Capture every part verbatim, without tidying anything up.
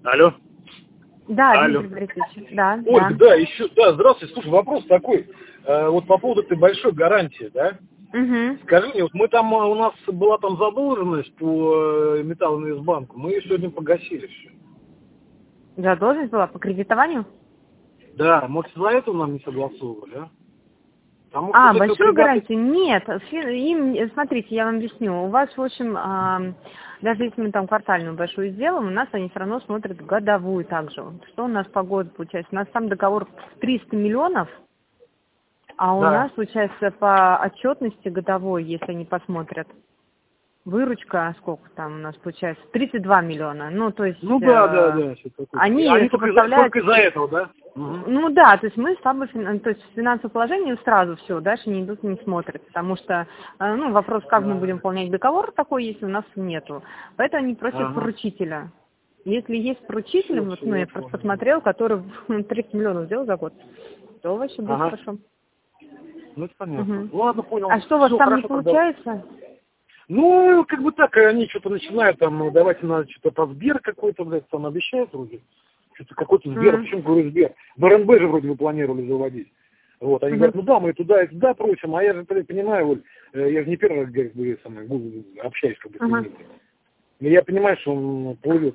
Алло. Да, Алло. Дмитрий Борисович, да. Ольга, да. да, еще, да, здравствуйте. Слушай, вопрос такой. Э, вот по поводу этой большой гарантии, да? Угу. Скажи мне, вот мы там, у нас была там задолженность по э, Металлинвестбанку, мы ее сегодня погасили все. Задолженность была по кредитованию? Да, может, из-за этого нам не согласовывали, а? Потому А, что вот эти вот большую ребята- гарантию? Нет. Фи- Им, смотрите, я вам объясню. У вас, в общем, а, даже если мы там квартальную большую сделаем, у нас они все равно смотрят годовую также. Что у нас по году получается? У нас там договор триста миллионов, а у Да. нас, получается, по отчетности годовой, если они посмотрят, выручка, сколько там у нас получается? тридцать два миллиона. Ну, то есть... Ну да, э, да, да. Что такое. Они, Они только, из-за- сопоставляют... только из-за этого, да? Мгм. Ну да, то есть мы слабо, фин- то есть финансовое положение сразу все, дальше не идут, не смотрят, потому что, э, ну, вопрос, как мы Да. будем выполнять договор такой, если у нас нету. Поэтому они просят Ага. поручителя. Если есть поручитель, Всё, вот, всё, ну, я я просто понял. посмотрел, который тридцать миллионов сделал за год, то вообще будет Ага. хорошо. Ну, это понятно. Мгм. Ладно, понял. А что у вас Всё, там не хорошо тогда. получается? Ну, как бы так, они что-то начинают там, ну, давайте надо что-то по Сбер какой-то, блядь, там обещают вроде. Что-то какой-то Сбер, Мгм. почему говорю Сбер? В эр эн бэ же вроде вы планировали заводить. Вот, они Мгм. говорят, ну да, мы туда и туда просим, а я же блядь, понимаю, Оль, э, я же не первый раз, как бы, самое, буду, общаюсь как бы с Ага. ними. Но я понимаю, что он плывет.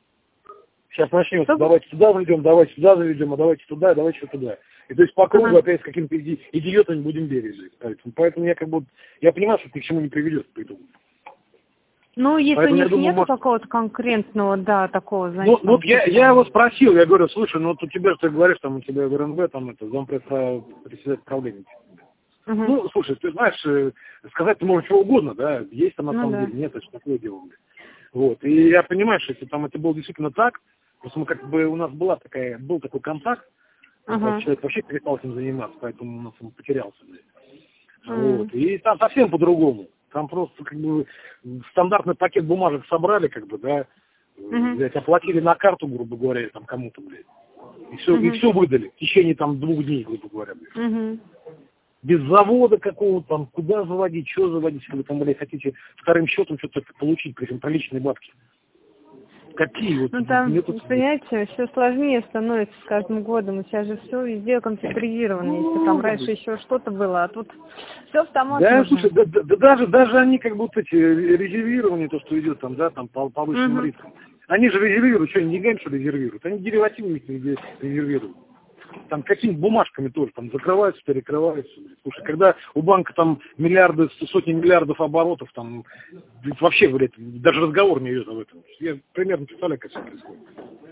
Сейчас начнется, Что? давайте туда заведем, давайте туда заведем, а давайте туда, давайте туда. И то есть по кругу Ага. опять с какими-то иди- идиотами будем бегать. Поэтому, поэтому я как бы, я понимаю, что это ни к чему не приведет по итогу. Ну, если Поэтому у я них думаю, нету может- какого-то конкретного, да, такого, Ну, значит, вот там я, что-то я там- его спросил, я говорю, слушай, ну вот у тебя, ты говоришь, там у тебя в эр эн бэ, там это, зампред председатель правления. Мгм. Ну, слушай, ты знаешь, э, сказать ты можешь чего угодно, да, есть там на Ну самом да. деле, нет, это же такое дело. блин. Вот, и я понимаю, что если там это было действительно так, просто мы как бы, у нас была такая, был такой контакт, Ага. человек вообще перестал этим заниматься, поэтому у нас он потерялся, блин. М. Вот, и там совсем по-другому. Там просто как бы стандартный пакет бумажек собрали, как бы, да, Мгм. блядь, оплатили на карту, грубо говоря, там кому-то, блядь. И все, и Мгм. все выдали в течение там двух дней, грубо говоря, блядь. Мгм. Без завода какого-то там, куда заводить, что заводить, если вы там, блядь, хотите вторым счетом что-то получить, причем приличные бабки. Какие вот Ну там, методы? понимаете, все сложнее становится с каждым годом. Сейчас же все везде компьютеризировано. Если там раньше еще что-то было, а тут все автомат Да, нужно. слушай, да, да- да даже, даже они как бы вот эти резервирования, то, что идет там, да, там по повышенным Мгм. рискам, они же резервируют, что они деньгами, что ли, резервируют? Они деривативами ре- резервируют. Там какими-то бумажками тоже, там закрываются, перекрываются. блин. Слушай, когда у банка там миллиарды, сотни миллиардов оборотов, там блин, вообще, блядь, даже разговор не идет об этом. Я примерно представляю, как это происходит.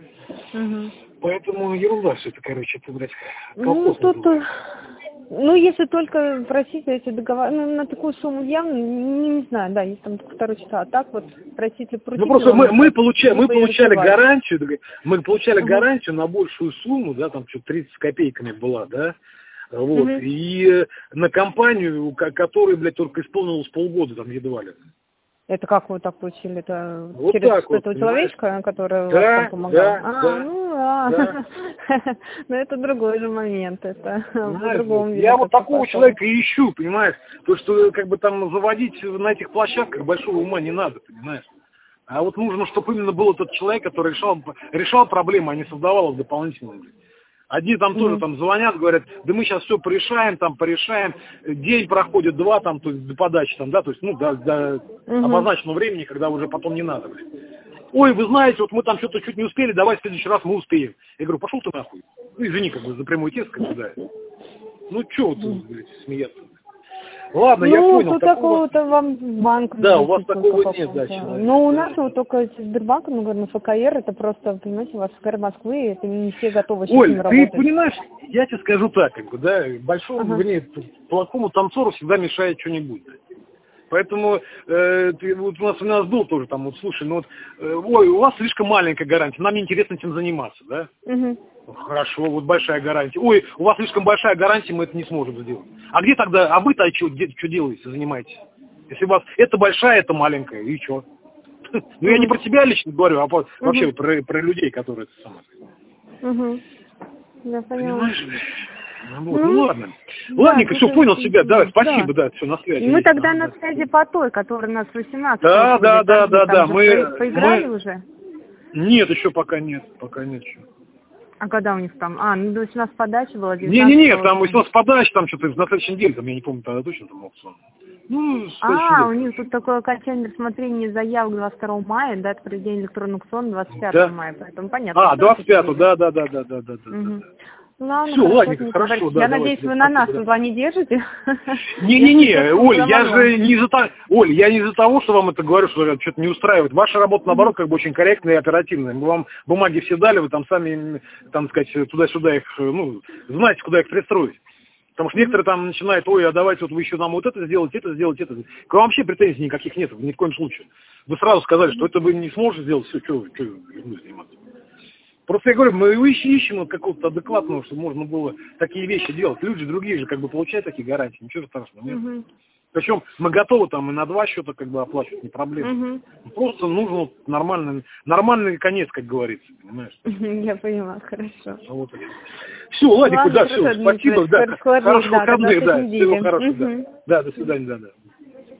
Мгм. Поэтому ерунда все это, короче, это, блядь, Ну, колхоз тут, называется. ну, если только просить эти договоры, ну, на такую сумму явно, не, не знаю, да, есть там только второй часа, а так вот просить ли поручить. Ну просто мы, мы, получали, мы получали гарантию, мы получали Мгм. гарантию на большую сумму, да, там что-то тридцать с копейками была, да, вот, Мгм. и на компанию, ко- которой, блядь, только исполнилось полгода, там, едва ли. Это как вы так получили? Это Вот через так вот, этого понимаешь? человечка, который Да, вас там помогал? да, а, да, ну да. да. Но это другой же момент, это Знаешь, по-другому. вот, видно, я вот как-то такого пошло. человека и ищу, понимаешь? То, что как бы там заводить на этих площадках большого ума не надо, понимаешь? А вот нужно, чтобы именно был тот человек, который решал, решал проблемы, а не создавал их дополнительно. Одни там тоже Мгм. там звонят, говорят, да мы сейчас все порешаем, там порешаем, день проходит, два там, то есть до подачи там, да, то есть, ну, до, до Мгм. обозначенного времени, когда уже потом не надо, блин. Ой, вы знаете, вот мы там что-то чуть не успели, давай в следующий раз мы успеем. Я говорю, пошел ты нахуй. Ну, извини, как бы за прямой текст, как бы, да. Ну, что вот, блядь, смеяться? Ладно, Ну, я понял. тут Такого... такого-то вам банк. Да, у вас только такого нет, какого-то. да, человека. Ну, у Да, нас да. вот только эти Сбербанк, мы говорим, эф ка эр, это просто, понимаете, у вас ФКР Москвы, это не все готовы сейчас с Оль, ним ты работать. понимаешь, я тебе скажу так, как бы, да, большому, Ага. вернее, плохому танцору всегда мешает что-нибудь. Поэтому э, ты, вот у нас у нас был тоже там, вот слушай, ну вот, э, ой, у вас слишком маленькая гарантия, нам неинтересно этим заниматься, да? Мгм. Хорошо, вот большая гарантия. Ой, у вас слишком большая гарантия, мы это не сможем сделать. А где тогда, а вы-то что, что делаете, занимаетесь? Если у вас это большая, это маленькая, и что? Ну я не про тебя лично говорю, а вообще про, про людей, которые это самое. Угу. Я поняла. Понимаешь? Ну, вот, Ну, ну ладно. да, Ладненько, все, это- понял себя. Давай, да. спасибо, да, все, на связи. Мы есть, тогда ага, на да. связи по той, которая у нас восемнадцать Да, вроде, да, да, там, да, там да, же мы, по- поиграли мы, уже? Нет, еще пока нет, пока нет еще. А когда у них там? А, ну то есть у нас подача была Не-не-не, там у нас подача, там что-то на следующей неделе, там, я не помню тогда точно, там аукцион. Ну, а, у них тут такое окончание рассмотрения заявок двадцать второго мая, дата проведения электронного аукциона двадцать пятого мая, поэтому понятно. А, двадцать пятого, да, да, да, да, да, да, да. Ладно, все, хорошо, ладненько, хорошо, да. Я надеюсь, вы на нас туда не держите. Не-не-не, Оль, я же не из-за того, Оль, я не из-за того, что вам это говорю, что что-то не устраивает. Ваша работа, наоборот, как бы очень корректная и оперативная. Мы вам бумаги все дали, вы там сами, там сказать, туда-сюда их, ну, знаете, куда их пристроить. Потому что некоторые там начинают, ой, а давайте вот вы еще нам вот это сделаете, это сделаете, это. К вам вообще претензий никаких нет, ни в коем случае. Вы сразу сказали, что это вы не сможете сделать, все, что вы заниматься. Просто я говорю, мы ищем, ищем какого-то адекватного, чтобы можно было такие вещи делать. Люди другие же как бы получают такие гарантии, ничего страшного нет. Uh-huh. Причем мы готовы там и на два счета как бы оплачивать, не проблема. Uh-huh. Просто нужен вот нормальный, нормальный конец, как говорится, понимаешь? Uh-huh. Я поняла, хорошо. Вот. Все, ладненько, да, все, спасибо, да, хороших выходных, да, всего хорошего, uh-huh. да. Да, до свидания, да, да.